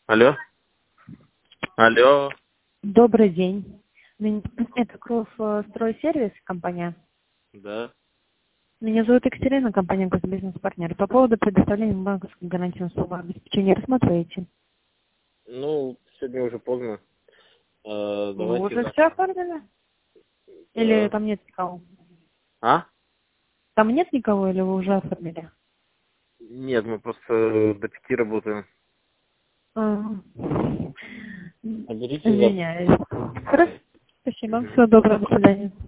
Алло? Алло? Добрый день. Это Кров стройсервис, компания. Да. Меня зовут Екатерина, компания «Госбизнес-партнер». По поводу предоставления банковской гарантии на услугу обеспечения рассматриваете? Ну, сегодня уже поздно. Вы Давайте уже завтра. все оформили? Или Э, там нет никого? А? Там нет никого или вы уже оформили? Нет, мы просто до 5 работаем. Ага. Наберите завтра. Извиняюсь. Хорошо. Спасибо. Мгм. Всего доброго. До свидания.